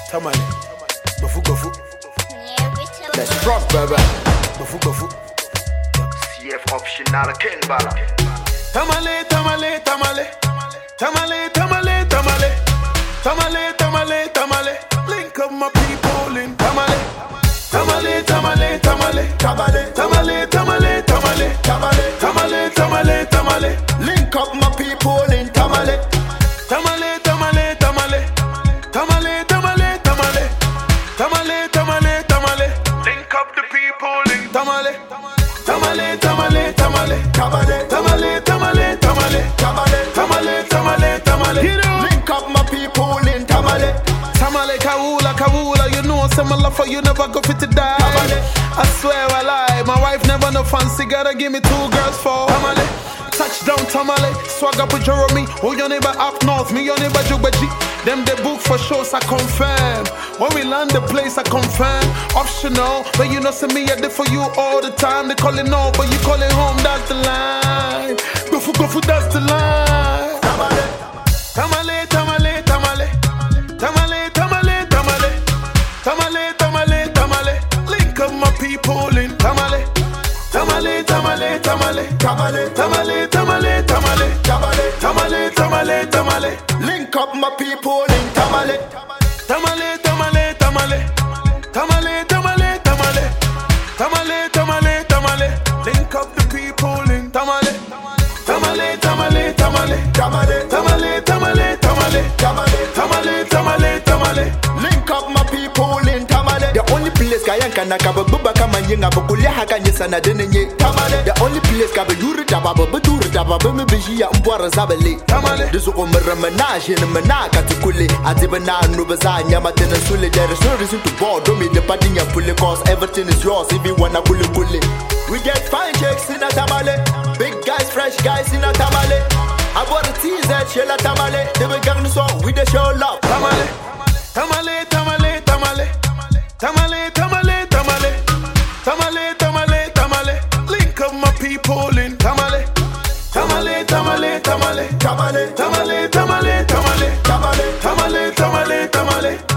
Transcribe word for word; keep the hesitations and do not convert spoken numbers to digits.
Tamale, Bafu Bafu. Let's rock, baby. Bafu Bafu. C F optional Ken Bala. Tamale, tamale, tamale. Tamale, tamale, tamale. Tamale, tamale, tamale. Link up my people in Tamale. Tamale, tamale, tamale. Tamale, tamale, tamale, tamale. Tamale, tamale, tamale, tamale. Link up my people in Tamale. Tamale, tamale, tamale. Tamale, tamale, tamale. Tamale, tamale, tamale. Link up the people in Tamale. Tamale, tamale, tamale. Tamale. Tamale, tamale, tamale. Tamale. Tamale, tamale, tamale. Link up my people in Tamale. Tamale, Kawula, Kawula. You know some love for you never go fit to die. Tamale. I swear I lie. My wife never no fancy. Gotta give me two girls for Tamale. Touchdown Tamale, swag up with Jeremy. Oh, your neighbor up north, me your neighbor Jubaji. Them they book for shows, I confirm. When we land the place, I confirm. Optional, but you know see me I did for you all the time. They calling off, but you calling home, that's the line. Go for, go for, that's the line. Tamale. Tamale, tamale, tamale. Tamale, tamale, tamale. Tamale, tamale, tamale. Link up my people in Tamale. Tamale, tamale, tamale. Tamale. Tamale, tamale, tamale. Tamale. Tamale, tamale, tamale. Link up my people in Tamale. Tamale, tamale, tamale. Tamale, tamale, tamale. Tamale, tamale, tamale. Link up the people in Tamale. Tamale, tamale, tamale. Tamale. Tamale, tamale, tamale. Tamale. Tamale, tamale, tamale. Link up my people in Tamale. The only place kayanka nakaba buba kama nyinga bukulia haka nyesana denenye Tamale. The only place kaba yuri tababa baduri tababa mbijia mbwara zabele Tamale. Disu umra menage in menaka tukule Adibana nubaza nyama tena sule. There is no reason to bore. Don't me the party ya fully cause everything is yours if you wanna kule kule. We get fine chicks in a Tamale. Big guys, fresh guys in a Tamale. I bought a T-Z, shell a Tamale. They be gang so with the show love Tamale. Tamale, tamale, tamale. Tamale, tamale, tamale. Tamale, tamale, tamale. Link up my people in Tamale. Tamale, tamale, tamale. Tamale. Tamale, tamale, tamale. Tamale. Tamale, tamale, tamale.